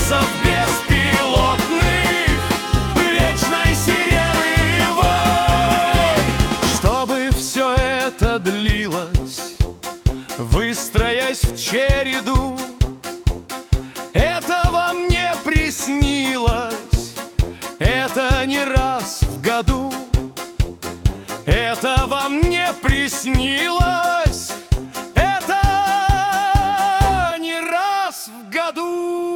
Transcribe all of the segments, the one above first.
рейсов беспилотных, вечной сирены вой. Чтобы все это длилось, выстроясь в череду, это вам не приснилось, это не раз в году. Это вам не приснилось, это не раз в году.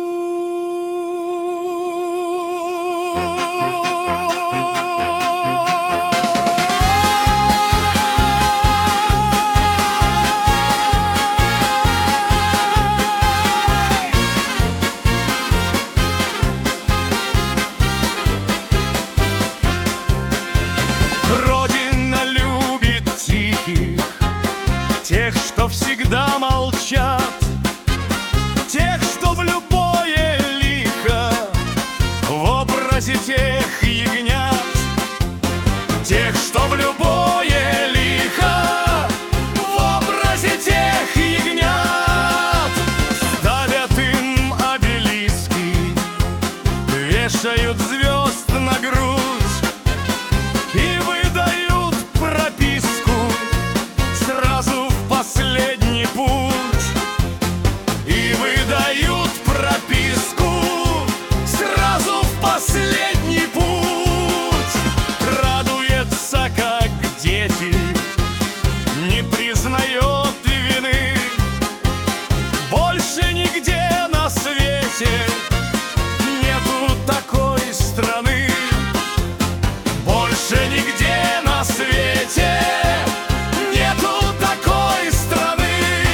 Родина любит тихих, тех, что всегда молчат, тех, что в любое лихо в образе тех ягнят, тех, что в любое лихо в образе тех ягнят. Ставят им обелиски, вешают звезд на грудь и выдают прописку сразу в последний путь. И выдают прописку сразу в последний путь. Радуется, как дети, не признает вины. Больше нигде на свете нету такой страны. Больше нигде на свете нету такой страны.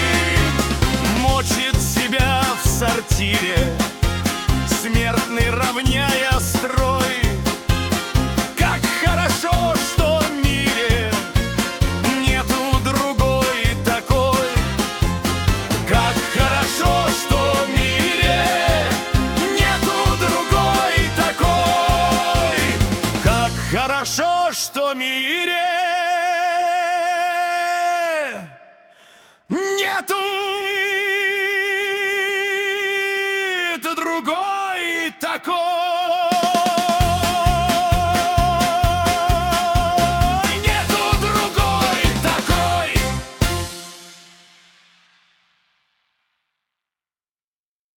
Мочит себя в сортире смертный, равняя строй. Как хорошо, что в мире нету другой такой. Как хорошо, что в мире нету другой такой. Как хорошо, что в мире нету другой такой.